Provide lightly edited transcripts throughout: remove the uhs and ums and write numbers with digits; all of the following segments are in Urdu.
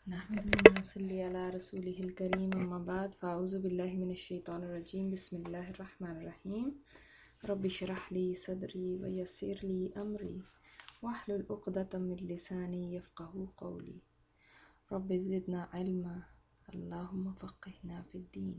نحمده ونصلي على رسوله الكريم اما بعد فاعوذ بالله من الشيطان الرجيم بسم الله الرحمن الرحيم رب اشرح لي صدري ويسر لي امري واحلل عقدة من لساني يفقهوا قولي رب زدنا علما اللهم فقهنا في الدين۔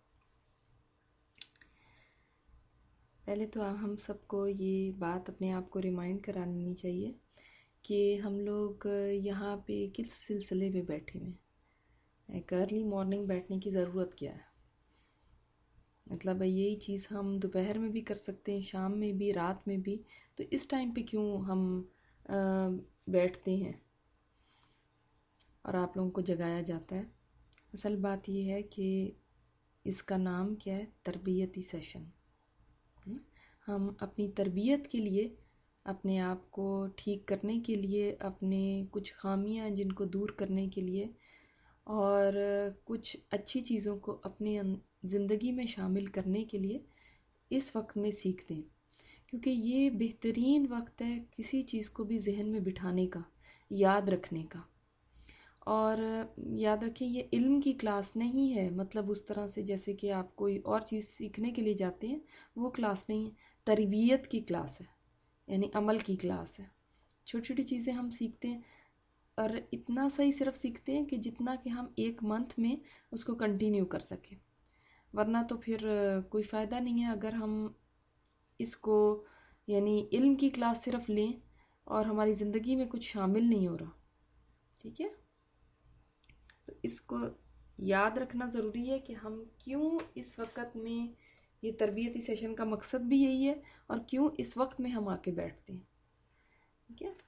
پہلے تو ہم سب کو یہ بات اپنے آپ کو ریمائنڈ کرانی چاہیے کہ ہم لوگ یہاں پہ کس سلسلے میں بیٹھے ہوئے ہیں۔ ایک ارلی مارننگ بیٹھنے کی ضرورت کیا ہے؟ مطلب یہی چیز ہم دوپہر میں بھی کر سکتے ہیں، شام میں بھی، رات میں بھی، تو اس ٹائم پہ کیوں ہم بیٹھتے ہیں اور آپ لوگوں کو جگایا جاتا ہے؟ اصل بات یہ ہے کہ اس کا نام کیا ہے؟ تربیتی سیشن۔ ہم اپنی تربیت کے لیے، اپنے آپ کو ٹھیک کرنے کے لیے، اپنے کچھ خامیاں جن کو دور کرنے کے لیے اور کچھ اچھی چیزوں کو اپنے زندگی میں شامل کرنے کے لیے اس وقت میں سیکھتے ہیں، کیونکہ یہ بہترین وقت ہے کسی چیز کو بھی ذہن میں بٹھانے کا، یاد رکھنے کا۔ اور یاد رکھیں یہ علم کی کلاس نہیں ہے، مطلب اس طرح سے جیسے کہ آپ کوئی اور چیز سیکھنے کے لیے جاتے ہیں، وہ کلاس نہیں ہے، تربیت کی کلاس ہے، یعنی عمل کی کلاس ہے۔ چھوٹی چھوٹی چیزیں ہم سیکھتے ہیں اور اتنا صحیح صرف سیکھتے ہیں کہ جتنا کہ ہم ایک منتھ میں اس کو کنٹینیو کر سکیں، ورنہ تو پھر کوئی فائدہ نہیں ہے اگر ہم اس کو یعنی علم کی کلاس صرف لیں اور ہماری زندگی میں کچھ شامل نہیں ہو رہا۔ ٹھیک ہے، تو اس کو یاد رکھنا ضروری ہے کہ ہم کیوں اس وقت میں، یہ تربیتی سیشن کا مقصد بھی یہی ہے اور کیوں اس وقت میں ہم آ کے بیٹھتے ہیں۔ ٹھیک ہے،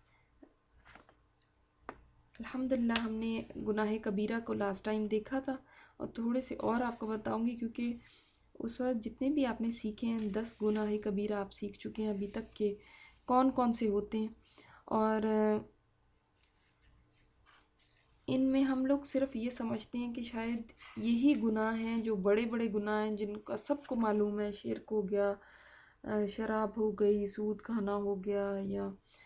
الحمدللہ ہم نے گناہ کبیرہ کو لاسٹ ٹائم دیکھا تھا اور تھوڑے سے اور آپ کو بتاؤں گی، کیونکہ اس وقت جتنے بھی آپ نے سیکھے ہیں 10 گناہ کبیرہ آپ سیکھ چکے ہیں ابھی تک کہ کون کون سے ہوتے ہیں، اور ان میں ہم لوگ صرف یہ سمجھتے ہیں کہ شاید یہی گناہ ہیں جو بڑے بڑے گناہ ہیں جن کا سب کو معلوم ہے، شرک ہو گیا، شراب ہو گئی، سود کھانا ہو گیا، یا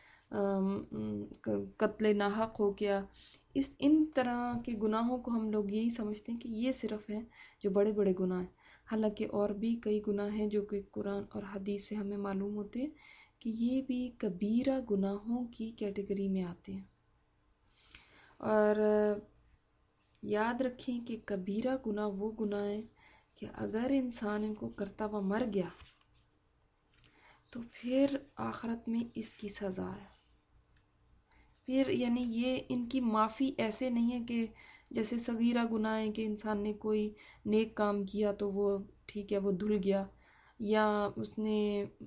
قتل ناحق ہو گیا، ان طرح کے گناہوں کو ہم لوگ یہی سمجھتے ہیں کہ یہ صرف ہیں جو بڑے بڑے گناہ ہیں، حالانکہ اور بھی کئی گناہ ہیں جو کہ قرآن اور حدیث سے ہمیں معلوم ہوتے ہیں کہ یہ بھی کبیرہ گناہوں کی کیٹیگری میں آتے ہیں۔ اور یاد رکھیں کہ کبیرہ گناہ وہ گناہ ہیں کہ اگر انسان ان کو کرتا ہوا مر گیا تو پھر آخرت میں اس کی سزا ہے، پھر یعنی یہ ان کی معافی ایسے نہیں ہے کہ جیسے صغیرہ گناہ ہے کہ انسان نے کوئی نیک کام کیا تو وہ ٹھیک ہے، وہ دھل گیا، یا اس نے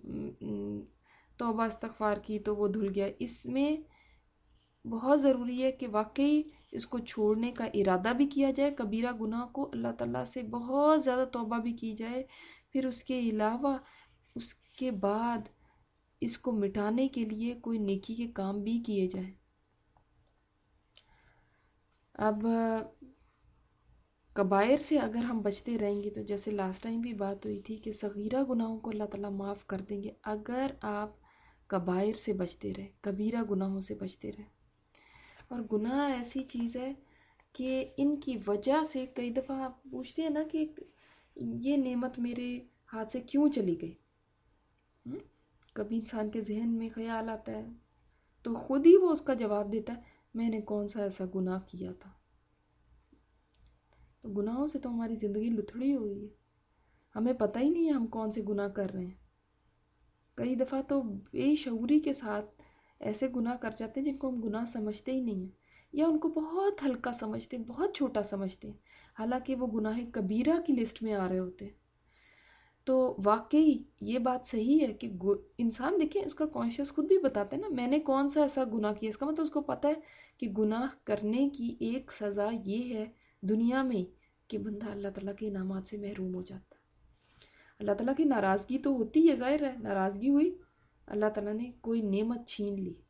توبہ استغفار کی تو وہ دھل گیا۔ اس میں بہت ضروری ہے کہ واقعی اس کو چھوڑنے کا ارادہ بھی کیا جائے، کبیرہ گناہ کو اللہ تعالیٰ سے بہت زیادہ توبہ بھی کی جائے، پھر اس کے علاوہ اس کے بعد اس کو مٹانے کے لیے کوئی نیکی کے کام بھی کیے جائیں۔ اب کبائر سے اگر ہم بچتے رہیں گے تو جیسے لاسٹ ٹائم بھی بات ہوئی تھی کہ صغیرہ گناہوں کو اللہ تعالیٰ معاف کر دیں گے اگر آپ کبائر سے بچتے رہے، کبیرہ گناہوں سے بچتے رہے۔ اور گناہ ایسی چیز ہے کہ ان کی وجہ سے کئی دفعہ آپ پوچھتے ہیں نا کہ یہ نعمت میرے ہاتھ سے کیوں چلی گئی، کبھی انسان کے ذہن میں خیال آتا ہے تو خود ہی وہ اس کا جواب دیتا ہے، میں نے کون سا ایسا گناہ کیا تھا۔ تو گناہوں سے تو ہماری زندگی لتھڑی ہوئی ہے، ہمیں پتہ ہی نہیں ہے ہم کون سے گناہ کر رہے ہیں۔ کئی دفعہ تو بے شعوری کے ساتھ ایسے گناہ کر جاتے ہیں جن کو ہم گناہ سمجھتے ہی نہیں ہیں، یا ان کو بہت ہلکا سمجھتے ہیں، بہت چھوٹا سمجھتے ہیں، حالانکہ وہ گناہ کبیرہ کی لسٹ میں آ رہے ہوتے ہیں۔ تو واقعی یہ بات صحیح ہے کہ انسان دیکھیں اس کا کانشیس خود بھی بتاتا ہے نا، میں نے کون سا ایسا گناہ کیا، اس کا مطلب اس کو پتہ ہے کہ گناہ کرنے کی ایک سزا یہ ہے دنیا میں کہ بندہ اللہ تعالیٰ کے انعامات سے محروم ہو جاتا ہے۔ اللہ تعالیٰ کی ناراضگی تو ہوتی ہے، ظاہر ہے ناراضگی ہوئی، اللہ تعالیٰ نے کوئی نعمت چھین لی،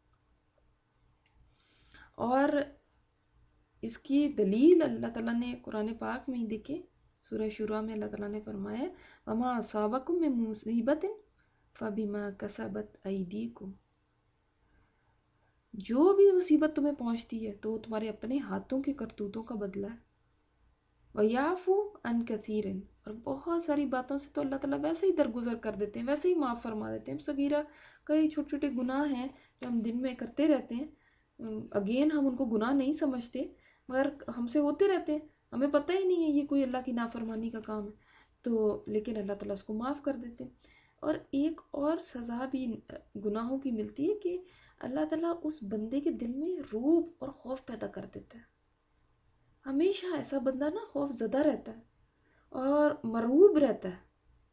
اور اس کی دلیل اللہ تعالیٰ نے قرآن پاک میں ہی دیکھے، سورہ شورى میں اللہ تعالیٰ نے فرمایا وَمَا أَصَابَكُم مِّن مُّصِيبَةٍ فَبِمَا كَسَبَتْ أَيْدِيكُمْ، جو بھی مصیبت تمہیں پہنچتی ہے تو وہ تمہارے اپنے ہاتھوں کے کرتوتوں کا بدلہ ہے. وَيَعْفُو عَنْ كَثِيرٍ، اور بہت ساری باتوں سے تو اللہ تعالیٰ ویسے ہی درگزر کر دیتے ہیں، ویسے ہی معاف فرما دیتے ہیں. صغیرہ کئی چھوٹے چھوٹے گناہ ہیں جو ہم دن میں کرتے رہتے ہیں. اگین ہم ان کو گناہ نہیں سمجھتے، مگر ہم سے ہوتے رہتے ہیں، ہمیں پتہ ہی نہیں ہے یہ کوئی اللہ کی نافرمانی کا کام ہے، تو لیکن اللہ تعالیٰ اس کو معاف کر دیتے ہیں. اور ایک اور سزا بھی گناہوں کی ملتی ہے کہ اللہ تعالیٰ اس بندے کے دل میں رعب اور خوف پیدا کر دیتا ہے. ہمیشہ ایسا بندہ نا خوف زدہ رہتا ہے اور مرعوب رہتا ہے،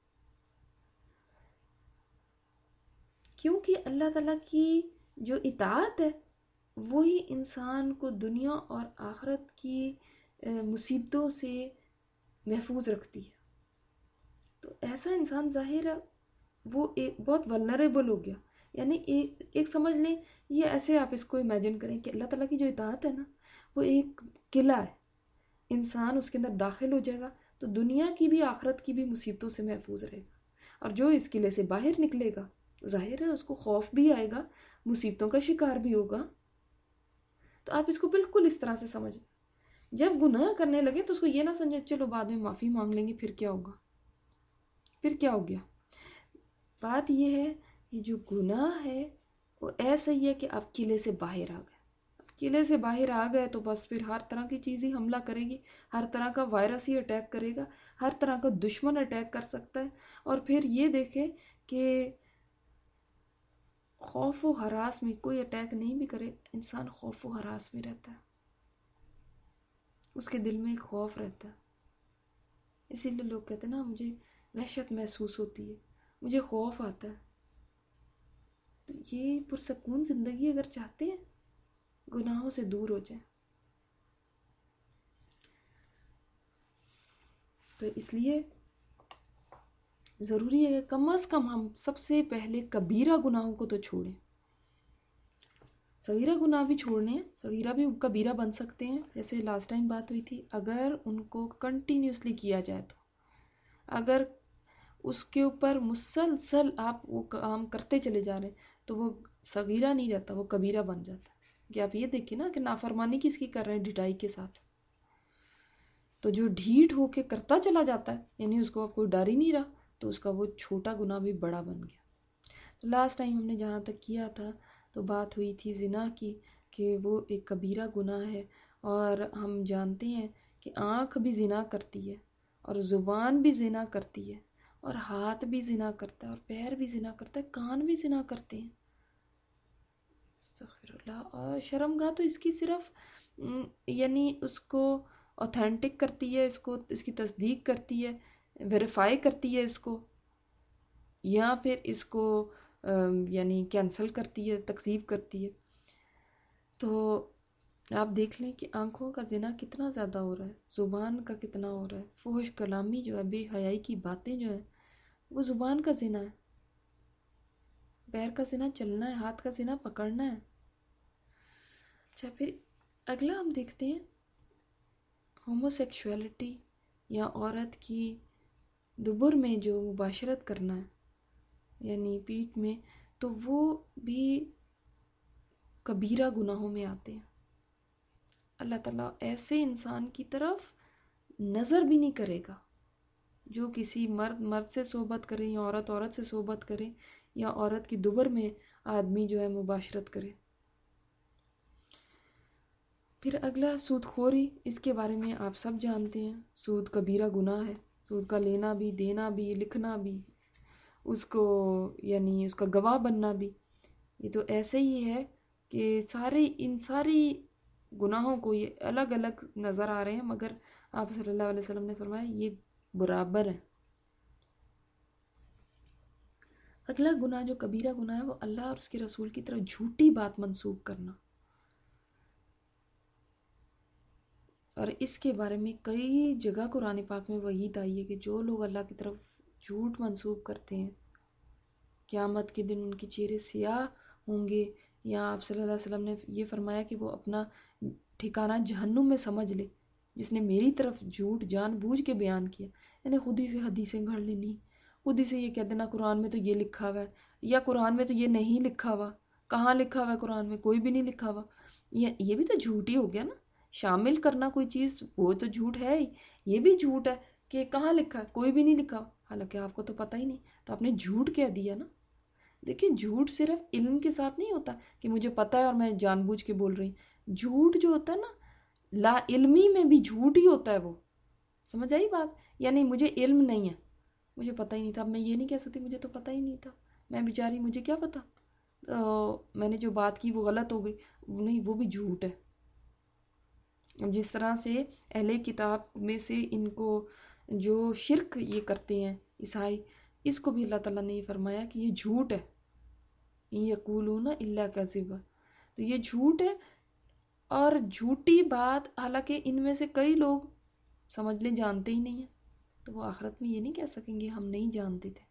کیونکہ اللہ تعالیٰ کی جو اطاعت ہے وہی انسان کو دنیا اور آخرت کی مصیبتوں سے محفوظ رکھتی ہے. تو ایسا انسان ظاہر ہے وہ ایک بہت ولنریبل ہو گیا. یعنی ایک سمجھ لیں، یہ ایسے آپ اس کو امیجن کریں کہ اللہ تعالیٰ کی جو اطاعت ہے نا وہ ایک قلعہ ہے، انسان اس کے اندر داخل ہو جائے گا تو دنیا کی بھی آخرت کی بھی مصیبتوں سے محفوظ رہے گا. اور جو اس قلعے سے باہر نکلے گا ظاہر ہے اس کو خوف بھی آئے گا، مصیبتوں کا شکار بھی ہوگا. تو آپ اس کو بالکل اس طرح سے سمجھیں. جب گناہ کرنے لگے تو اس کو یہ نہ سمجھیں چلو بعد میں معافی مانگ لیں گے پھر کیا ہوگا، پھر کیا ہو گیا. بات یہ ہے یہ جو گناہ ہے وہ ایسا ہی ہے کہ آپ قلعے سے باہر آ گئے. قلعے سے باہر آ گئے تو بس پھر ہر طرح کی چیز ہی حملہ کرے گی، ہر طرح کا وائرس ہی اٹیک کرے گا، ہر طرح کا دشمن اٹیک کر سکتا ہے. اور پھر یہ دیکھیں کہ خوف و ہراس میں کوئی اٹیک نہیں بھی کرے، انسان خوف و ہراس میں رہتا ہے، اس کے دل میں ایک خوف رہتا ہے. اسی لیے لوگ کہتے ہیں نا مجھے وحشت محسوس ہوتی ہے، مجھے خوف آتا ہے. تو یہ پرسکون زندگی اگر چاہتے ہیں گناہوں سے دور ہو جائیں. تو اس لیے ضروری ہے کہ کم از کم ہم سب سے پہلے کبیرہ گناہوں کو تو چھوڑیں. صغیرہ گناہ بھی چھوڑنے ہیں، صغیرہ بھی کبیرہ بن سکتے ہیں. جیسے لاسٹ ٹائم بات ہوئی تھی، اگر ان کو کنٹینیوسلی کیا جائے تو، اگر اس کے اوپر مسلسل آپ وہ کام کرتے چلے جا رہے ہیں تو وہ صغیرہ نہیں رہتا، وہ کبیرہ بن جاتا ہے. کہ آپ یہ دیکھیں نا کہ نافرمانی کس کی کر رہے ہیں، ڈھٹائی کے ساتھ. تو جو ڈھیٹ ہو کے کرتا چلا جاتا ہے یعنی اس کو اب کوئی ڈر ہی نہیں رہا تو اس کا وہ چھوٹا گناہ بھی بڑا بن گیا. تو لاسٹ ٹائم ہم نے جہاں تک کیا تھا تو بات ہوئی تھی زنا کی، کہ وہ ایک کبیرہ گناہ ہے. اور ہم جانتے ہیں کہ آنکھ بھی زنا کرتی ہے اور زبان بھی زنا کرتی ہے اور ہاتھ بھی زنا کرتا ہے اور پیر بھی زنا کرتا ہے، کان بھی زنا کرتے ہیں. استغفر اللہ. اور شرمگاہ تو اس کی صرف یعنی اس کو اوتھینٹک کرتی ہے، اس کی تصدیق کرتی ہے، ویریفائی کرتی ہے اس کو، یا پھر اس کو یعنی کینسل کرتی ہے، تکذیب کرتی ہے. تو آپ دیکھ لیں کہ آنکھوں کا زنا کتنا زیادہ ہو رہا ہے، زبان کا کتنا ہو رہا ہے. فحش کلامی جو ہے، بے حیائی کی باتیں جو ہیں وہ زبان کا زنا ہے. پیر کا زنا چلنا ہے، ہاتھ کا زنا پکڑنا ہے. اچھا پھر اگلا ہم دیکھتے ہیں ہومو سیکشولیٹی یا عورت کی دبر میں جو مباشرت کرنا ہے یعنی پیٹھ میں، تو وہ بھی کبیرہ گناہوں میں آتے ہیں. اللہ تعالیٰ ایسے انسان کی طرف نظر بھی نہیں کرے گا جو کسی مرد سے صحبت کرے یا عورت سے صحبت کرے یا عورت کی دبر میں آدمی جو ہے مباشرت کرے. پھر اگلا سود خوری، اس کے بارے میں آپ سب جانتے ہیں. سود کبیرہ گناہ ہے، سود کا لینا بھی، دینا بھی، لکھنا بھی، اس کو یعنی اس کا گواہ بننا بھی. یہ تو ایسے ہی ہے کہ ان ساری گناہوں کو یہ الگ الگ نظر آ رہے ہیں مگر آپ صلی اللہ علیہ وسلم نے فرمایا یہ برابر ہیں. اگلا گناہ جو کبیرہ گناہ ہے وہ اللہ اور اس کے رسول کی طرف جھوٹی بات منسوب کرنا. اور اس کے بارے میں کئی جگہ قرآن پاک میں وحید آئی ہے کہ جو لوگ اللہ کی طرف جھوٹ منسوب کرتے ہیں قیامت کے دن ان کے چہرے سیاہ ہوں گے. یا آپ صلی اللہ علیہ وسلم نے یہ فرمایا کہ وہ اپنا ٹھکانہ جہنم میں سمجھ لے جس نے میری طرف جھوٹ جان بوجھ کے بیان کیا. یعنی خود ہی سے حدیثیں گھڑ لینی، خود ہی سے یہ کہہ دینا قرآن میں تو یہ لکھا ہوا ہے یا قرآن میں تو یہ نہیں لکھا ہوا. کہاں لکھا ہوا ہے قرآن میں؟ کوئی بھی نہیں لکھا ہوا. یہ بھی تو جھوٹ ہی ہو گیا نا. شامل کرنا کوئی چیز وہ تو جھوٹ ہے ہی. یہ بھی جھوٹ ہے کہ کہاں لکھا ہے؟ کوئی بھی نہیں لکھا، حالانکہ آپ کو تو پتہ ہی نہیں، تو آپ نے جھوٹ کہہ دیا نا. دیکھیں جھوٹ صرف علم کے ساتھ نہیں ہوتا کہ مجھے پتہ ہے اور میں جان بوجھ کے بول رہی ہوں. جھوٹ جو ہوتا ہے نا، لا علمی میں بھی جھوٹ ہی ہوتا ہے وہ. سمجھ آئی بات؟ یعنی مجھے علم نہیں ہے، مجھے پتہ ہی نہیں تھا. اب میں یہ نہیں کہہ سکتی مجھے تو پتہ ہی نہیں تھا، میں بیچاری مجھے کیا پتہ، میں نے جو بات کی وہ غلط ہو گئی. نہیں، وہ بھی جھوٹ ہے. اب جس طرح سے اہل کتاب میں سے ان کو جو شرک یہ کرتے ہیں عیسائی، اس کو بھی اللہ تعالیٰ نے یہ فرمایا کہ یہ جھوٹ ہے. یقولون الا کذبا، تو یہ جھوٹ ہے اور جھوٹی بات. حالانکہ ان میں سے کئی لوگ سمجھ لیں جانتے ہی نہیں ہیں، تو وہ آخرت میں یہ نہیں کہہ سکیں گے ہم نہیں جانتے تھے.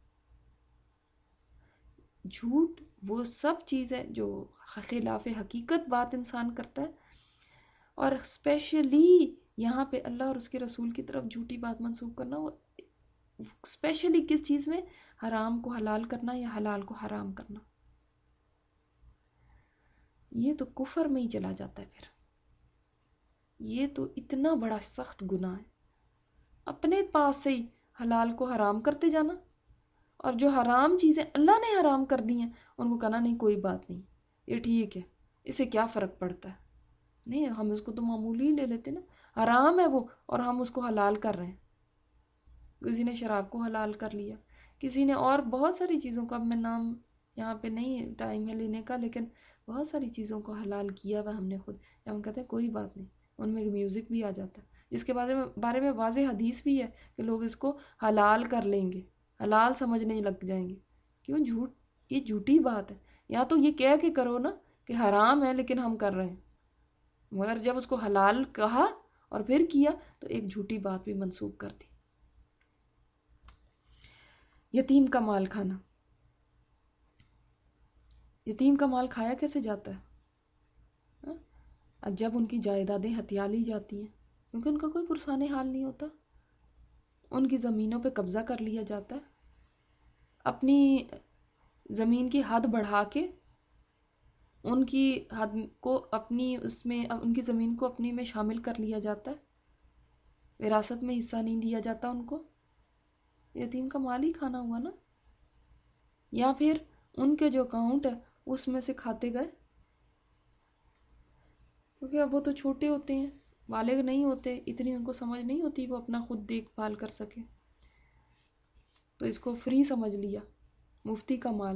جھوٹ وہ سب چیز ہے جو خلاف حقیقت بات انسان کرتا ہے، اور اسپیشلی یہاں پہ اللہ اور اس کے رسول کی طرف جھوٹی بات منسوخ کرنا. وہ اسپیشلی کس چیز میں؟ حرام کو حلال کرنا یا حلال کو حرام کرنا. یہ تو کفر میں ہی چلا جاتا ہے. پھر یہ تو اتنا بڑا سخت گناہ ہے، اپنے پاس سے ہی حلال کو حرام کرتے جانا، اور جو حرام چیزیں اللہ نے حرام کر دی ہیں ان کو کہنا نہیں کوئی بات نہیں، یہ ٹھیک ہے، اسے کیا فرق پڑتا ہے. نہیں، ہم اس کو تو معمولی ہی لے لیتے نا. حرام ہے وہ اور ہم اس کو حلال کر رہے ہیں. کسی نے شراب کو حلال کر لیا، کسی نے اور بہت ساری چیزوں کا، اب میں نام یہاں پہ نہیں ٹائم ہے لینے کا، لیکن بہت ساری چیزوں کو حلال کیا ہوا ہم نے خود. یا ہم کہتے ہیں کوئی بات نہیں، ان میں میوزک بھی آ جاتا ہے جس کے بارے میں واضح حدیث بھی ہے کہ لوگ اس کو حلال کر لیں گے، حلال سمجھنے لگ جائیں گے. کیوں؟ جھوٹ، یہ جھوٹی بات ہے. یا تو یہ کہہ کے کرو نا کہ حرام ہے لیکن ہم کر رہے ہیں، مگر جب اس کو حلال کہا اور پھر کیا تو ایک جھوٹی بات بھی منسوخ کر دی. یتیم کا مال کھانا. یتیم کا مال کھایا کیسے جاتا ہے؟ جب ان کی جائیدادیں ہتھیا لی جاتی ہیں، کیونکہ ان کا کوئی پرسان حال نہیں ہوتا، ان کی زمینوں پہ قبضہ کر لیا جاتا ہے، اپنی زمین کی حد بڑھا کے ان کی حد کو اپنی اس میں، ان کی زمین کو اپنی میں شامل کر لیا جاتا ہے، وراثت میں حصہ نہیں دیا جاتا ان کو. یتیم کا مال ہی کھانا ہوا نا. یا پھر ان کے جو اکاؤنٹ ہے اس میں سے کھاتے گئے، کیونکہ اب وہ تو چھوٹے ہوتے ہیں، بالغ نہیں ہوتے، اتنی ان کو سمجھ نہیں ہوتی وہ اپنا خود دیکھ بھال کر سکے، تو اس کو فری سمجھ لیا، مفتی کا مال.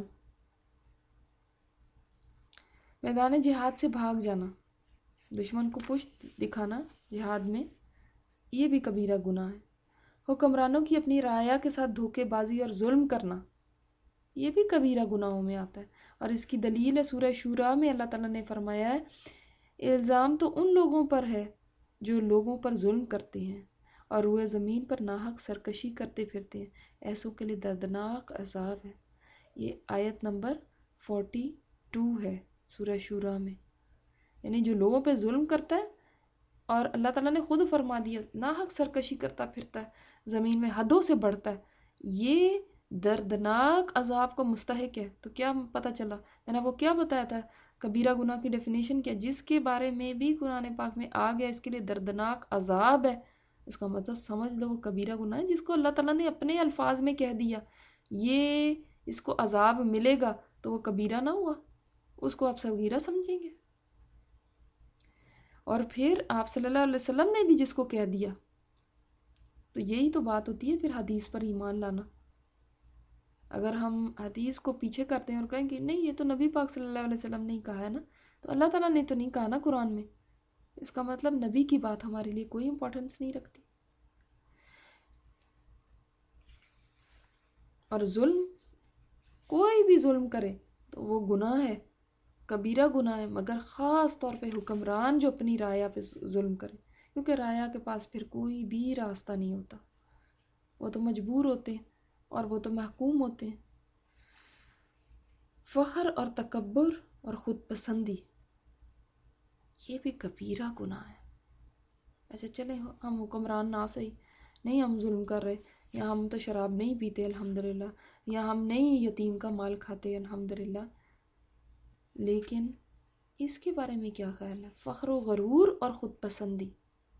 میدان جہاد سے بھاگ جانا، دشمن کو پشت دکھانا جہاد میں، یہ بھی کبیرہ گناہ ہے. حکمرانوں کی اپنی رعایا کے ساتھ دھوکے بازی اور ظلم کرنا، یہ بھی کبیرہ گناہوں میں آتا ہے. اور اس کی دلیل ہے سورہ شورا میں اللہ تعالیٰ نے فرمایا ہے الزام تو ان لوگوں پر ہے جو لوگوں پر ظلم کرتے ہیں اور روئے زمین پر ناحق سرکشی کرتے پھرتے ہیں، ایسوں کے لیے دردناک عذاب ہے. یہ آیت نمبر 42 ہے سورہ شورا میں. یعنی جو لوگوں پہ ظلم کرتا ہے، اور اللہ تعالیٰ نے خود فرما دیا ناحق سرکشی کرتا پھرتا ہے، زمین میں حدوں سے بڑھتا ہے، یہ دردناک عذاب کا مستحق ہے. تو کیا پتہ چلا میں نے وہ کیا بتایا تھا کبیرہ گناہ کی ڈیفینیشن کیا، جس کے بارے میں بھی قرآن پاک میں آ گیا اس کے لیے دردناک عذاب ہے، اس کا مطلب سمجھ لو وہ کبیرہ گناہ ہے. جس کو اللہ تعالیٰ نے اپنے الفاظ میں کہہ دیا یہ اس کو عذاب ملے گا تو وہ کبیرہ نہ ہوا، اس کو آپ صغیرہ سمجھیں گے. اور پھر آپ صلی اللہ علیہ وسلم نے بھی جس کو کہہ دیا، تو یہی تو بات ہوتی ہے پھر حدیث پر ایمان لانا. اگر ہم حدیث کو پیچھے کرتے ہیں اور کہیں کہ نہیں یہ تو نبی پاک صلی اللہ علیہ وسلم نے کہا ہے نا، تو اللہ تعالیٰ نے تو نہیں کہا نا قرآن میں، اس کا مطلب نبی کی بات ہمارے لیے کوئی امپورٹنس نہیں رکھتی. اور ظلم، کوئی بھی ظلم کرے تو وہ گناہ ہے، کبیرہ گناہ ہے، مگر خاص طور پہ حکمران جو اپنی رعایا پہ ظلم کرے، کیونکہ رعایا کے پاس پھر کوئی بھی راستہ نہیں ہوتا، وہ تو مجبور ہوتے ہیں اور وہ تو محکوم ہوتے ہیں. فخر اور تکبر اور خود پسندی، یہ بھی کبیرہ گناہ ہے. ایسے چلیں ہم حکمران نہ صحیح، نہیں ہم ظلم کر رہے، یا ہم تو شراب نہیں پیتے الحمدللہ، یا ہم نہیں یتیم کا مال کھاتے الحمدللہ، لیکن اس کے بارے میں کیا خیال ہے؟ فخر و غرور اور خود پسندی.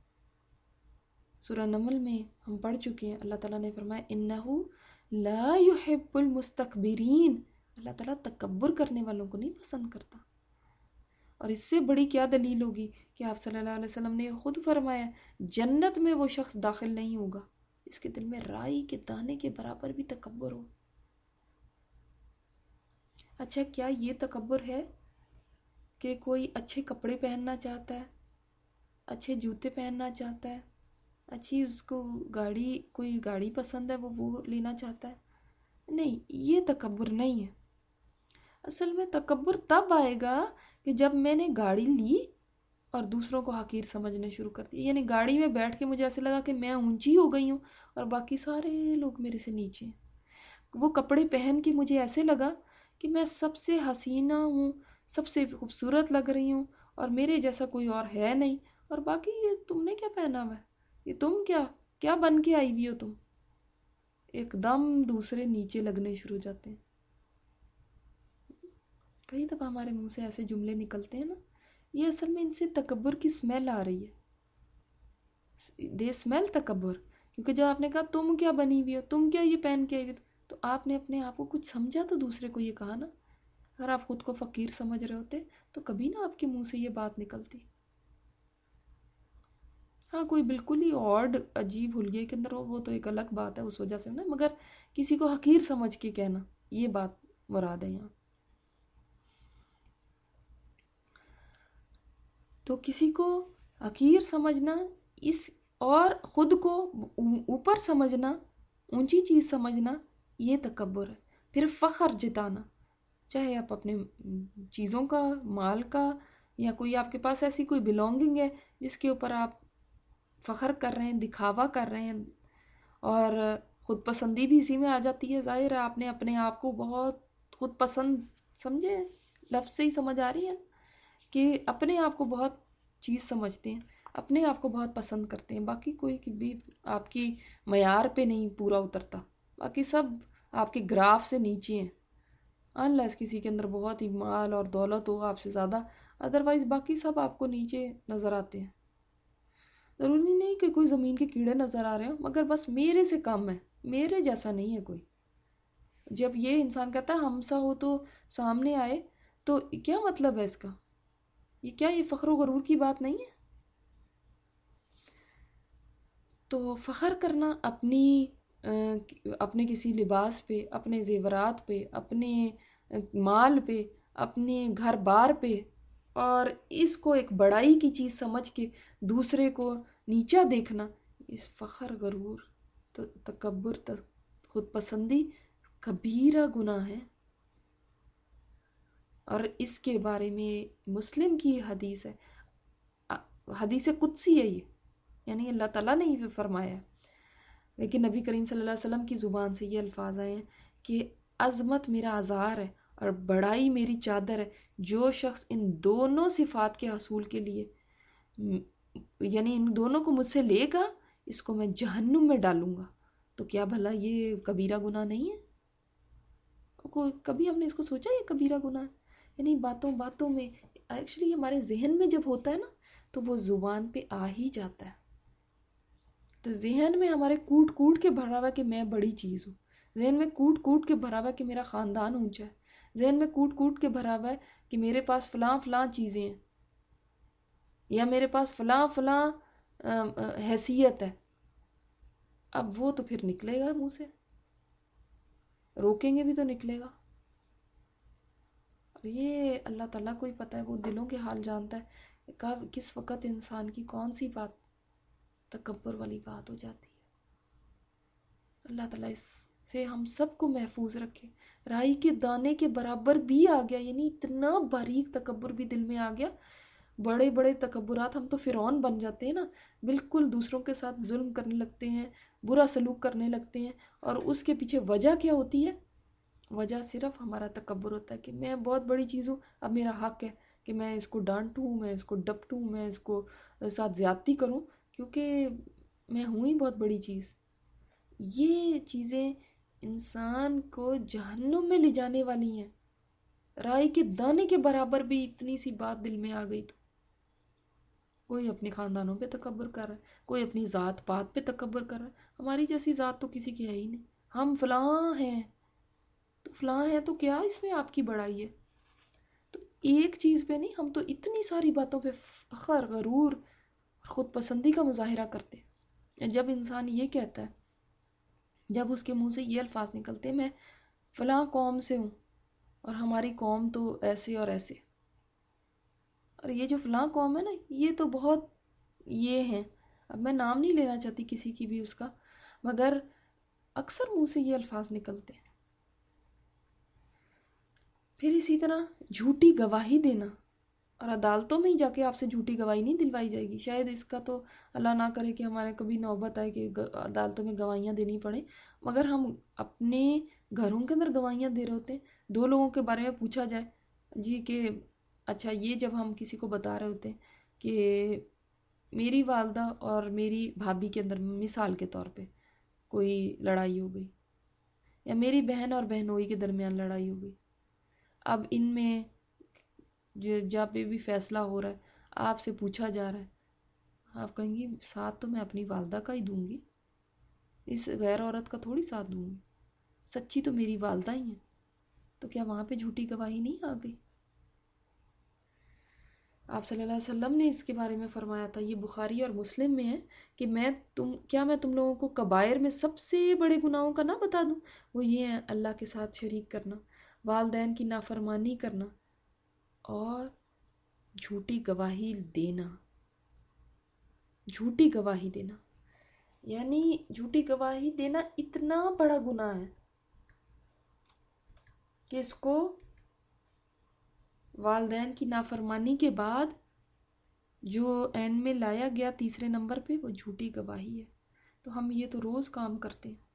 سورہ نمل میں ہم پڑھ چکے ہیں، اللہ تعالیٰ نے فرمایا انہو لا یحب المستکبرین، اللہ تعالیٰ تکبر کرنے والوں کو نہیں پسند کرتا. اور اس سے بڑی کیا دلیل ہوگی کہ آپ صلی اللہ علیہ وسلم نے خود فرمایا جنت میں وہ شخص داخل نہیں ہوگا اس کے دل میں رائی کے دانے کے برابر بھی تکبر ہو. اچھا کیا یہ تکبر ہے کہ کوئی اچھے کپڑے پہننا چاہتا ہے، اچھے جوتے پہننا چاہتا ہے، اچھی اس کو کوئی گاڑی پسند ہے وہ لینا چاہتا ہے؟ نہیں، یہ تکبر نہیں ہے. اصل میں تکبر تب آئے گا کہ جب میں نے گاڑی لی اور دوسروں کو حقیر سمجھنے شروع کر دیا. یعنی گاڑی میں بیٹھ کے مجھے ایسے لگا کہ میں اونچی ہو گئی ہوں اور باقی سارے لوگ میرے سے نیچے ہیں. وہ کپڑے پہن کے مجھے ایسے لگا کہ میں سب سے حسینہ ہوں، سب سے خوبصورت لگ رہی ہوں اور میرے جیسا کوئی اور ہے نہیں. اور باقی یہ تم نے کیا پہنا ہوا ہے، یہ تم کیا بن کے آئی ہوئی ہو تم. ایک دم دوسرے نیچے لگنے شروع ہو جاتے ہیں. کئی دفعہ ہمارے منہ سے ایسے جملے نکلتے ہیں نا، یہ اصل میں ان سے تکبر کی سمیل آ رہی ہے. دے سمیل تکبر. کیونکہ جب آپ نے کہا تم کیا بنی ہوئی ہو، تم کیا یہ پہن کے آئی ہوئی، تو آپ نے اپنے آپ کو کچھ سمجھا تو دوسرے کو یہ کہا نا. اگر آپ خود کو فقیر سمجھ رہے ہوتے تو کبھی نہ آپ کے منہ سے یہ بات نکلتی. ہاں کوئی بالکل ہی آڈ عجیب حلیے کے اندر ہو وہ تو ایک الگ بات ہے، اس وجہ سے نا، مگر کسی کو حقیر سمجھ کے کہنا یہ بات مراد ہے یہاں. تو کسی کو حقیر سمجھنا اس اور خود کو اوپر سمجھنا، اونچی چیز سمجھنا، یہ تکبر ہے. پھر فخر جتانا، چاہے آپ اپنے چیزوں کا، مال کا، یا کوئی آپ کے پاس ایسی کوئی بلونگنگ ہے جس کے اوپر آپ فخر کر رہے ہیں، دکھاوا کر رہے ہیں، اور خود پسندی بھی اسی میں آ جاتی ہے. ظاہر ہے آپ نے اپنے آپ کو بہت خود پسند سمجھے، لفظ سے ہی سمجھ آ رہی ہے کہ اپنے آپ کو بہت چیز سمجھتے ہیں، اپنے آپ کو بہت پسند کرتے ہیں. باقی کوئی بھی آپ کی معیار پہ نہیں پورا اترتا، باقی سب آپ کے گراف سے نیچے ہیں. انلیس کسی کے اندر بہت ہی مال اور دولت ہو آپ سے زیادہ، ادروائز باقی سب آپ کو نیچے نظر آتے ہیں. ضروری نہیں کہ کوئی زمین کے کیڑے نظر آ رہے ہوں، مگر بس میرے سے کم ہے، میرے جیسا نہیں ہے کوئی. جب یہ انسان کہتا ہے ہم سا ہو تو سامنے آئے، تو کیا مطلب ہے اس کا؟ یہ فخر و غرور کی بات نہیں ہے؟ تو فخر کرنا اپنے کسی لباس پہ، اپنے زیورات پہ، اپنے مال پہ، اپنے گھر بار پہ، اور اس کو ایک بڑائی کی چیز سمجھ کے دوسرے کو نیچا دیکھنا، اس فخر غرور تکبر خود پسندی کبیرہ گناہ ہے. اور اس کے بارے میں مسلم کی حدیث ہے، حدیث قدسی ہے یہ، یعنی اللہ تعالیٰ نے ہی فرمایا ہے، لیکن نبی کریم صلی اللہ علیہ وسلم کی زبان سے یہ الفاظ آئے ہیں کہ عظمت میرا ازار ہے اور بڑائی میری چادر ہے. جو شخص ان دونوں صفات کے حصول کے لیے یعنی ان دونوں کو مجھ سے لے گا، اس کو میں جہنم میں ڈالوں گا. تو کیا بھلا یہ کبیرہ گناہ نہیں ہے؟ کبھی ہم نے اس کو سوچا یہ کبیرہ گناہ ہے؟ یعنی باتوں باتوں میں ایکچولی ہمارے ذہن میں جب ہوتا ہے نا تو وہ زبان پہ آ ہی جاتا ہے. تو ذہن میں ہمارے کوٹ کوٹ کے بھرا ہوا کہ میں بڑی چیز ہوں، ذہن میں کوٹ کوٹ کے بھرا ہوا کہ میرا خاندان اونچا ہے، ذہن میں کوٹ کوٹ کے بھرا ہوا ہے کہ میرے پاس فلاں فلاں چیزیں ہیں، یا میرے پاس فلاں فلاں حیثیت ہے. اب وہ تو پھر نکلے گا منہ سے، روکیں گے بھی تو نکلے گا. اور یہ اللہ تعالیٰ کو ہی پتہ ہے، وہ دلوں کے حال جانتا ہے کب کس وقت انسان کی کون سی بات تکبر والی بات ہو جاتی ہے. اللہ تعالیٰ اس سے ہم سب کو محفوظ رکھے. رائی کے دانے کے برابر بھی آ گیا، یعنی اتنا باریک تکبر بھی دل میں آ گیا. بڑے بڑے تکبرات، ہم تو فرعون بن جاتے ہیں نا، بالکل دوسروں کے ساتھ ظلم کرنے لگتے ہیں، برا سلوک کرنے لگتے ہیں. اور اس کے پیچھے وجہ کیا ہوتی ہے؟ وجہ صرف ہمارا تکبر ہوتا ہے کہ میں بہت بڑی چیز ہوں، اب میرا حق ہے کہ میں اس کو ڈانٹوں، میں اس کو ڈپٹوں، میں اس کو ساتھ زیادتی کروں، کیونکہ میں ہوں ہی بہت بڑی چیز. یہ چیزیں انسان کو جہنم میں لے جانے والی ہیں. رائے کے دانے کے برابر بھی اتنی سی بات دل میں آ گئی تو کوئی اپنے خاندانوں پہ تکبر کر رہا ہے، کوئی اپنی ذات پات پہ تکبر کر رہا ہے. ہماری جیسی ذات تو کسی کی ہے ہی نہیں. ہم فلاں ہیں تو فلاں ہیں، تو کیا اس میں آپ کی بڑائی ہے؟ تو ایک چیز پہ نہیں، ہم تو اتنی ساری باتوں پہ فخر، غرور اور خود پسندی کا مظاہرہ کرتے ہیں. جب انسان یہ کہتا ہے، جب اس کے منہ سے یہ الفاظ نکلتے ہیں میں فلاں قوم سے ہوں اور ہماری قوم تو ایسے اور ایسے، اور یہ جو فلاں قوم ہے نا یہ تو بہت یہ ہیں، اب میں نام نہیں لینا چاہتی کسی کی بھی اس کا، مگر اکثر منہ سے یہ الفاظ نکلتے ہیں. پھر اسی طرح جھوٹی گواہی دینا، اور عدالتوں میں ہی جا کے آپ سے جھوٹی گواہی نہیں دلوائی جائے گی. شاید اس کا تو اللہ نہ کرے کہ ہمارے کبھی نوبت آئے کہ عدالتوں میں گواہیاں دینی پڑیں، مگر ہم اپنے گھروں کے اندر گواہیاں دے رہے ہوتے ہیں. دو لوگوں کے بارے میں پوچھا جائے جی کہ اچھا، یہ جب ہم کسی کو بتا رہے ہوتے ہیں کہ میری والدہ اور میری بھابھی کے اندر مثال کے طور پہ کوئی لڑائی ہو گئی، یا میری بہن اور بہنوئی کے درمیان لڑائی ہو گئی، اب ان میں جہاں پہ بھی فیصلہ ہو رہا ہے آپ سے پوچھا جا رہا ہے، آپ کہیں گی ساتھ تو میں اپنی والدہ کا ہی دوں گی، اس غیر عورت کا تھوڑی ساتھ دوں گی، سچی تو میری والدہ ہی ہیں. تو کیا وہاں پہ جھوٹی گواہی نہیں آ گئی؟ آپ صلی اللہ علیہ وسلم نے اس کے بارے میں فرمایا تھا، یہ بخاری اور مسلم میں ہے کہ میں تم لوگوں کو کبائر میں سب سے بڑے گناہوں کا نہ بتا دوں؟ وہ یہ ہے اللہ کے ساتھ شریک کرنا، والدین کی نافرمانی کرنا اور جھوٹی گواہی دینا. جھوٹی گواہی دینا یعنی جھوٹی گواہی دینا اتنا بڑا گناہ ہے کہ اس کو والدین کی نافرمانی کے بعد جو اینڈ میں لایا گیا تیسرے نمبر پہ وہ جھوٹی گواہی ہے. تو ہم یہ تو روز کام کرتے ہیں،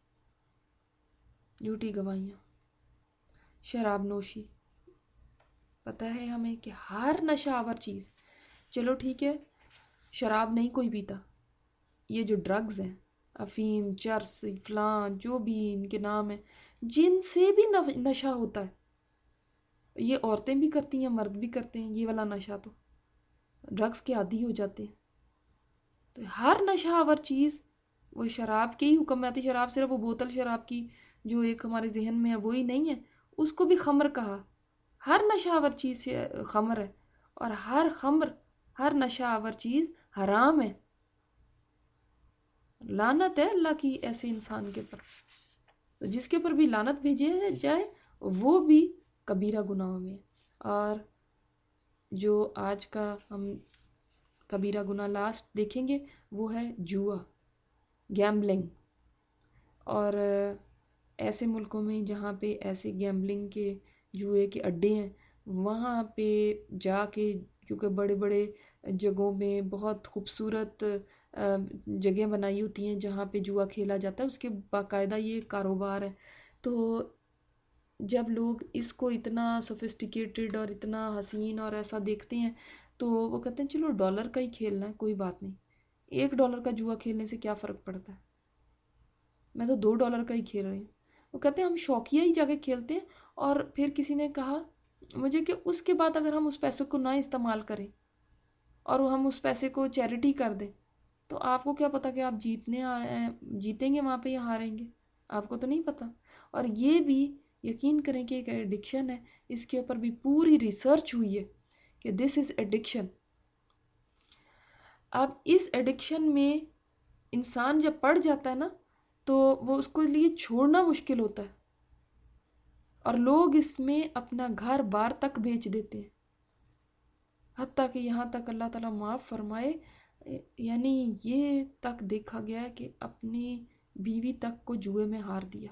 جھوٹی گواہیاں. شراب نوشی، پتہ ہے ہمیں کہ ہر نشہ آور چیز، چلو ٹھیک ہے شراب نہیں کوئی پیتا، یہ جو ڈرگز ہیں افیم، چرس، فلاں جو بھی ان کے نام ہیں، جن سے بھی نشہ ہوتا ہے، یہ عورتیں بھی کرتی ہیں مرد بھی کرتے ہیں، یہ والا نشہ تو ڈرگز کے عادی ہو جاتے ہیں. تو ہر نشہ آور چیز، وہ شراب کے ہی حکم میں آتی. شراب صرف وہ بوتل شراب کی جو ایک ہمارے ذہن میں ہے وہی نہیں ہے، اس کو بھی خمر کہا. ہر نشہ آور چیز سے خمر ہے، اور ہر نشہ آور چیز حرام ہے. لعنت ہے اللہ کی ایسے انسان کے اوپر. تو جس کے اوپر بھی لعنت بھیجے جائے وہ بھی کبیرہ گناہوں میں. اور جو آج کا ہم کبیرہ گناہ لاسٹ دیکھیں گے وہ ہے جوا، گیمبلنگ. اور ایسے ملکوں میں جہاں پہ ایسے گیمبلنگ کے جوئے کے اڈے ہیں، وہاں پہ جا کے، کیونکہ بڑے بڑے جگہوں میں بہت خوبصورت جگہیں بنائی ہوتی ہیں جہاں پہ جوا کھیلا جاتا ہے، اس کے باقاعدہ یہ کاروبار ہے. تو جب لوگ اس کو اتنا سوفسٹیکیٹڈ اور اتنا حسین اور ایسا دیکھتے ہیں تو وہ کہتے ہیں چلو ڈالر کا ہی کھیلنا ہے، کوئی بات نہیں، $1 کا جوا کھیلنے سے کیا فرق پڑتا ہے، میں تو $2 کا ہی کھیل رہی ہوں. وہ کہتے ہیں ہم شوقیہ ہی جا کے کھیلتے ہیں. اور پھر کسی نے کہا مجھے کہ اس کے بعد اگر ہم اس پیسے کو نہ استعمال کریں اور ہم اس پیسے کو چیریٹی کر دیں تو آپ کو کیا پتا کہ آپ جیتیں گے وہاں پہ یا ہاریں گے، آپ کو تو نہیں پتا. اور یہ بھی یقین کریں کہ ایک ایڈکشن ہے، اس کے اوپر بھی پوری ریسرچ ہوئی ہے کہ دس از ایڈکشن. اب اس ایڈکشن میں انسان جب پڑ جاتا ہے نا تو وہ اس کو لیے چھوڑنا مشکل ہوتا ہے، اور لوگ اس میں اپنا گھر بار تک بیچ دیتے ہیں، حتیٰ کہ یہاں تک اللہ تعالیٰ معاف فرمائے، یعنی یہ تک دیکھا گیا کہ اپنی بیوی تک کو جوئے میں ہار دیا.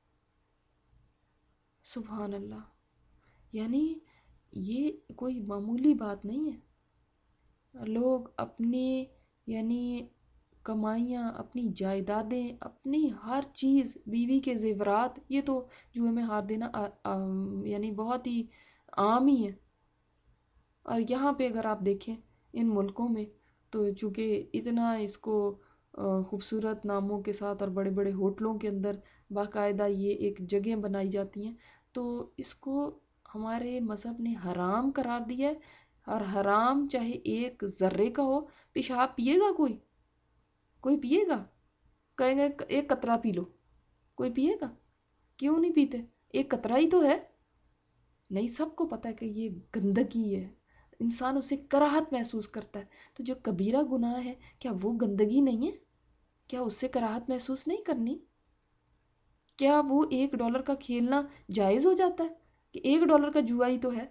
سبحان اللہ. یعنی یہ کوئی معمولی بات نہیں ہے. لوگ اپنی یعنی کمائیاں، اپنی جائیدادیں، اپنی ہر چیز، بیوی کے زیورات، یہ تو جوئے میں ہار دینا یعنی بہت ہی عام ہی ہے. اور یہاں پہ اگر آپ دیکھیں ان ملکوں میں تو چونکہ اتنا اس کو خوبصورت ناموں کے ساتھ اور بڑے بڑے ہوٹلوں کے اندر باقاعدہ یہ ایک جگہیں بنائی جاتی ہیں، تو اس کو ہمارے مذہب نے حرام قرار دیا ہے، اور حرام چاہے ایک ذرے کا ہو. پیشاب پیے گا کوئی پیے گا؟ کہیں گے ایک قطرہ پی لو، کوئی پیے گا؟ کیوں نہیں پیتے؟ ایک قطرہ ہی تو ہے. نہیں، سب کو پتہ ہے کہ یہ گندگی ہے، انسان اسے کراہت محسوس کرتا ہے. تو جو کبیرہ گناہ ہے، کیا وہ گندگی نہیں ہے؟ کیا اس سے کراہت محسوس نہیں کرنی؟ کیا وہ $1 کا کھیلنا جائز ہو جاتا ہے کہ $1 کا جوا ہی تو ہے؟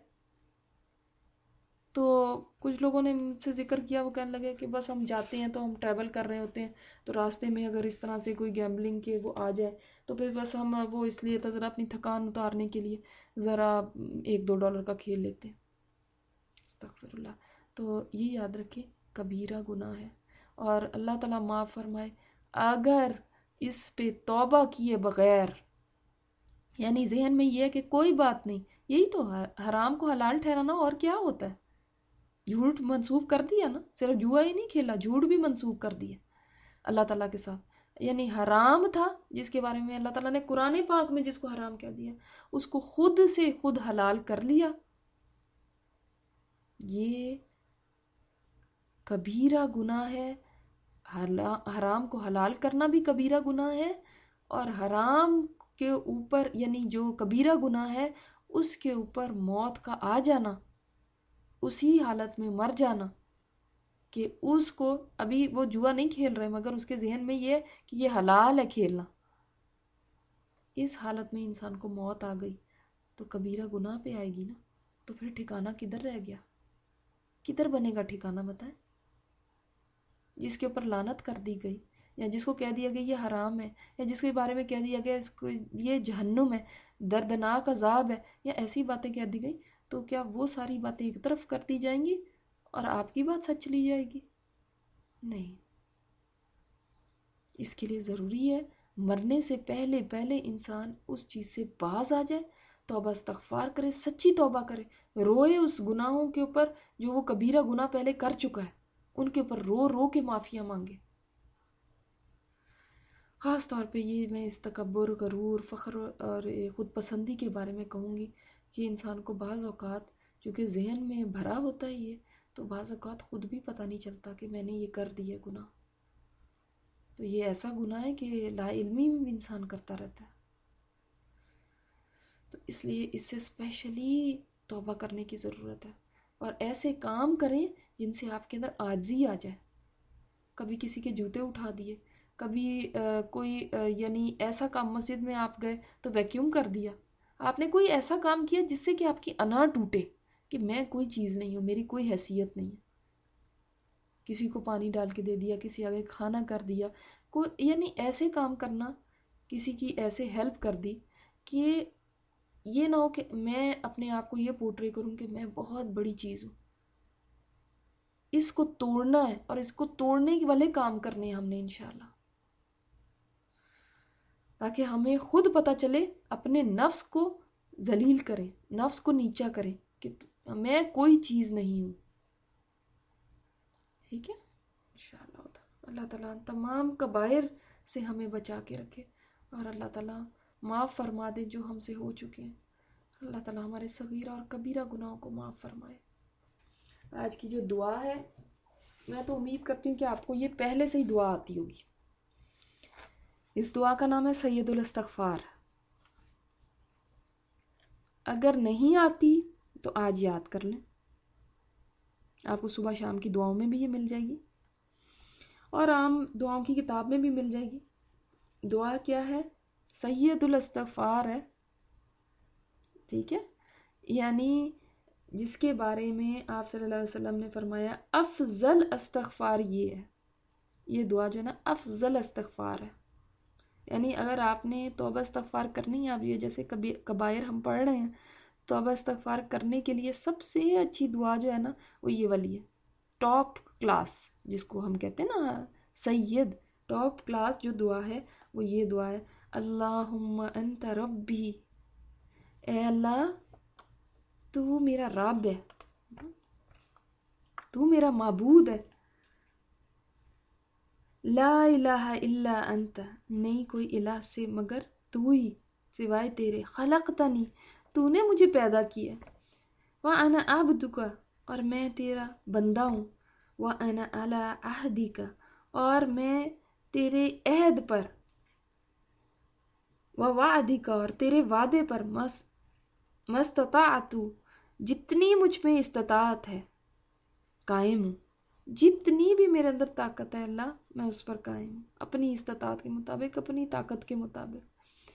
تو کچھ لوگوں نے مجھ سے ذکر کیا، وہ کہنے لگے کہ بس ہم جاتے ہیں تو ہم ٹریول کر رہے ہوتے ہیں، تو راستے میں اگر اس طرح سے کوئی گیمبلنگ کے وہ آ جائے تو پھر بس ہم وہ اس لیے تو ذرا اپنی تھکان اتارنے کے لیے ذرا $1-2 کا کھیل لیتے ہیں. استغفر اللہ. تو یہ یاد رکھیں کبیرہ گناہ ہے، اور اللہ تعالیٰ معاف فرمائے اگر اس پہ توبہ کیے بغیر. یعنی ذہن میں یہ ہے کہ کوئی بات نہیں، یہی تو حرام کو حلال ٹھہرانا، اور کیا ہوتا ہے؟ جھوٹ منسوب کر دیا نا، صرف جوا ہی نہیں کھیلا، جھوٹ بھی منسوب کر دیا اللہ تعالیٰ کے ساتھ. یعنی حرام تھا جس کے بارے میں اللہ تعالیٰ نے قرآن پاک میں جس کو حرام کہہ دیا، اس کو خود سے خود حلال کر لیا. یہ کبیرہ گناہ ہے. حرام کو حلال کرنا بھی کبیرہ گناہ ہے، اور حرام کے اوپر یعنی جو کبیرہ گناہ ہے اس کے اوپر موت کا آ جانا، اسی حالت میں مر جانا کہ اس کو ابھی وہ جوا نہیں کھیل رہے مگر اس کے ذہن میں یہ کہ یہ حلال ہے کھیلنا، اس حالت میں انسان کو موت آ گئی تو کبیرہ گناہ پہ آئے گی نا. تو پھر ٹھکانہ کدھر رہ گیا؟ کدھر بنے گا ٹھکانہ بتائیں؟ جس کے اوپر لعنت کر دی گئی، یا جس کو کہہ دیا گیا یہ حرام ہے، یا جس کے بارے میں کہہ دیا گیا اس کو یہ جہنم ہے، دردناک عذاب ہے، یا ایسی باتیں کہہ دی گئی، تو کیا وہ ساری باتیں ایک طرف کر دی جائیں گی اور آپ کی بات سچ لی جائے گی؟ نہیں. اس کے لیے ضروری ہے مرنے سے پہلے انسان اس چیز سے باز آ جائے، توبہ استغفار کرے، سچی توبہ کرے، روئے اس گناہوں کے اوپر جو وہ کبیرہ گناہ پہلے کر چکا ہے، ان کے اوپر رو رو کے معافیاں مانگے. خاص طور پہ یہ میں اس تکبر، غرور، فخر اور خود پسندی کے بارے میں کہوں گی کہ انسان کو بعض اوقات چونکہ ذہن میں بھرا ہوتا ہے یہ، تو بعض اوقات خود بھی پتہ نہیں چلتا کہ میں نے یہ کر دیا گناہ. تو یہ ایسا گناہ ہے کہ لا علمی میں بھی انسان کرتا رہتا ہے. تو اس لیے اس سے اسپیشلی توبہ کرنے کی ضرورت ہے، اور ایسے کام کریں جن سے آپ کے اندر عاجزی آ جائے. کبھی کسی کے جوتے اٹھا دیے، کبھی کوئی یعنی ایسا کام، مسجد میں آپ گئے تو ویکیوم کر دیا. آپ نے کوئی ایسا کام کیا جس سے کہ آپ کی انا ٹوٹے کہ میں کوئی چیز نہیں ہوں، میری کوئی حیثیت نہیں ہے. کسی کو پانی ڈال کے دے دیا، کسی آگے کھانا کر دیا، یعنی ایسے کام کرنا، کسی کی ایسے ہیلپ کر دی کہ یہ نہ ہو کہ میں اپنے آپ کو یہ پورٹری کروں کہ میں بہت بڑی چیز ہوں. اس کو توڑنا ہے، اور اس کو توڑنے والے کام کرنے ہیں ہم نے انشاءاللہ، تاکہ ہمیں خود پتہ چلے، اپنے نفس کو ذلیل کریں، نفس کو نیچا کریں کہ میں کوئی چیز نہیں ہوں. ٹھیک ہے انشاءاللہ. اللہ تعالیٰ تمام کبائر سے ہمیں بچا کے رکھے، اور اللہ تعالیٰ معاف فرما دے جو ہم سے ہو چکے ہیں. اللہ تعالیٰ ہمارے صغیرہ اور کبیرہ گناہوں کو معاف فرمائے. آج کی جو دعا ہے، میں تو امید کرتی ہوں کہ آپ کو یہ پہلے سے ہی دعا آتی ہوگی. اس دعا کا نام ہے سید الاستغفار. اگر نہیں آتی تو آج یاد کر لیں، آپ کو صبح شام کی دعاؤں میں بھی یہ مل جائے گی، اور عام دعاؤں کی کتاب میں بھی مل جائے گی. دعا کیا ہے؟ سید الاستغفار ہے. ٹھیک ہے، یعنی جس کے بارے میں آپ صلی اللہ علیہ وسلم نے فرمایا افضل استغفار یہ ہے. یہ دعا جو ہے نا افضل استغفار ہے. یعنی اگر آپ نے توبہ استغفار کرنی ہے، آپ یہ جیسے کبائر ہم پڑھ رہے ہیں، توبہ استغفار کرنے کے لیے سب سے اچھی دعا جو ہے نا وہ یہ والی ہے، ٹاپ کلاس جس کو ہم کہتے ہیں نا سید، ٹاپ کلاس جو دعا ہے وہ یہ دعا ہے، اللہم انت ربی، اے اللہ تو میرا رب ہے، تو میرا معبود ہے، لا الہ الا انت، نہیں کوئی الہ سے مگر تو ہی، سوائے تیرے، خلقتنی، تو نے مجھے پیدا کیا. وَأَنَا عَبْدُكَ اور میں تیرا بندہ ہوں. وَأَنَا عَلَىٰ عَهْدِكَ اور میں تیرے عہد پر. وَوَعْدِكَ اور تیرے وعدے پر. مَسْتَطَعْتُ جتنی مجھ میں استطاعت ہے قائم ہوں. جتنی بھی میرے اندر طاقت ہے اللہ میں اس پر قائم ہوں اپنی استطاعت کے مطابق اپنی طاقت کے مطابق.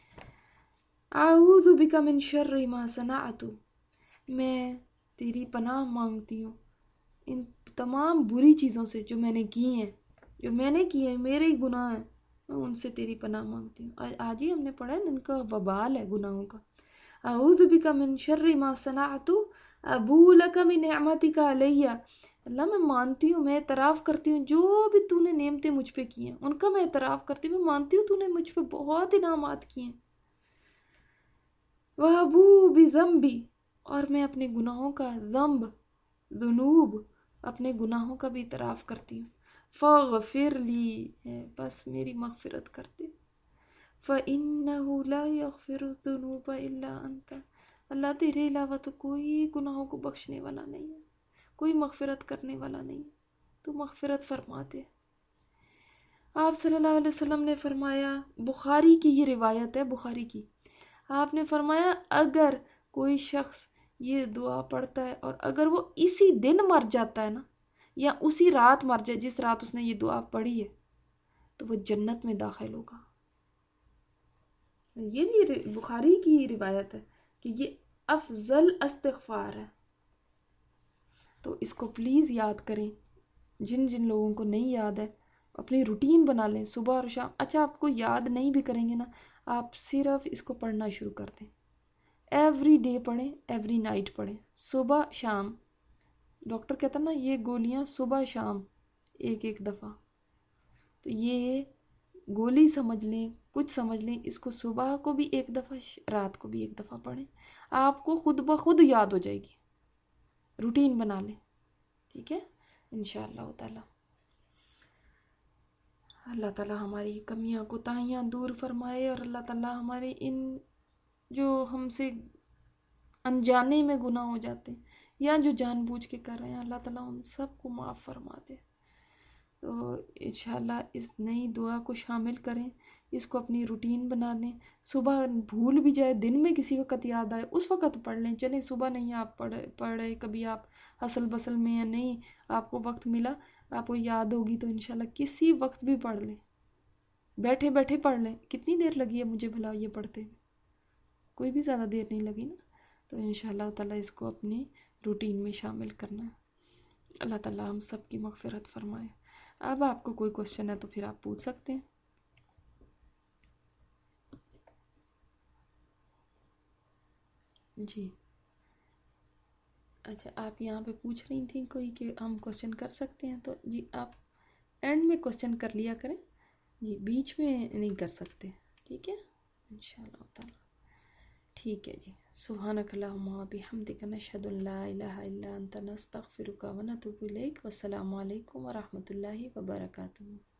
اعوذ بک من شر ما صنعت میں تیری پناہ مانگتی ہوں ان تمام بری چیزوں سے جو میں نے کی ہیں میرے ہی گناہ ہیں میں ان سے تیری پناہ مانگتی ہوں. آج ہی ہم نے پڑھا ہے ان کا وبال ہے گناہوں کا. اعوذ بک من شر ما صنعت ابو لک من نعمتک علی اللہ میں مانتی ہوں میں اعتراف کرتی ہوں جو بھی تو نے نعمتیں مجھ پہ کی ہیں ان کا میں اعتراف کرتی ہوں. میں مانتی ہوں تو نے مجھ پہ بہت انعامات کیے ہیں. وَأَبُوءُ بِذَنبِي اور میں اپنے گناہوں کا ذنوب اپنے گناہوں کا بھی اعتراف کرتی ہوں. فَاغْفِرْ لِي بس میری مغفرت کر دے. فَإِنَّهُ لَا يَغْفِرُ الذُّنُوبَ إِلَّا أَنْتَ اللہ تیرے علاوہ تو کوئی گناہوں کو بخشنے والا نہیں ہے کوئی مغفرت کرنے والا نہیں تو مغفرت فرما دے. آپ صلی اللہ علیہ وسلم نے فرمایا بخاری کی یہ روایت ہے بخاری کی آپ نے فرمایا اگر کوئی شخص یہ دعا پڑھتا ہے اور اگر وہ اسی دن مر جاتا ہے نا یا اسی رات مر جائے جس رات اس نے یہ دعا پڑھی ہے تو وہ جنت میں داخل ہوگا. یہ بھی بخاری کی روایت ہے کہ یہ افضل استغفار ہے. تو اس کو پلیز یاد کریں جن جن لوگوں کو نہیں یاد ہے اپنی روٹین بنا لیں صبح اور شام. اچھا آپ کو یاد نہیں بھی کریں گے نا آپ صرف اس کو پڑھنا شروع کر دیں. ایوری ڈے پڑھیں ایوری نائٹ پڑھیں صبح شام. ڈاکٹر کہتا نا یہ گولیاں صبح شام ایک دفعہ تو یہ گولی سمجھ لیں کچھ سمجھ لیں اس کو صبح کو بھی ایک دفعہ رات کو بھی ایک دفعہ پڑھیں آپ کو خود بخود یاد ہو جائے گی. روٹین بنا لیں ٹھیک ہے انشاءاللہ تعالی. اللہ تعالیٰ ہماری کمیاں کوتاہیاں دور فرمائے اور اللہ تعالیٰ ہمارے ان جو ہم سے انجانے میں گناہ ہو جاتے ہیں یا جو جان بوجھ کے کر رہے ہیں اللہ تعالیٰ ان سب کو معاف فرما دے. تو انشاءاللہ اس نئی دعا کو شامل کریں اس کو اپنی روٹین بنا لیں. صبح بھول بھی جائے دن میں کسی وقت یاد آئے اس وقت پڑھ لیں. چلیں صبح نہیں آپ پڑھے کبھی آپ حسل بسل میں یا نہیں آپ کو وقت ملا آپ کو یاد ہوگی تو انشاءاللہ کسی وقت بھی پڑھ لیں بیٹھے بیٹھے پڑھ لیں. کتنی دیر لگی ہے مجھے بھلا یہ پڑھتے کوئی بھی زیادہ دیر نہیں لگی نا. تو انشاءاللہ تعالیٰ اس کو اپنی روٹین میں شامل کرنا ہے. اللہ تعالیٰ ہم سب کی مغفرت فرمائے. اب آپ کو کوئی کوشچن ہے تو پھر آپ پوچھ سکتے ہیں. جی اچھا آپ یہاں پہ پوچھ رہی تھیں کوئی کہ ہم کوشچن کر سکتے ہیں تو جی آپ اینڈ میں کوشچن کر لیا کریں جی بیچ میں نہیں کر سکتے ٹھیک ہے انشاءاللہ تعالی. ٹھیک ہے جی سبحانک اللہم و بحمدک نشہد ان لا الہ الا انت نستغفرک و نتوب الیک. والسلام علیکم ورحمۃ اللہ وبرکاتہ.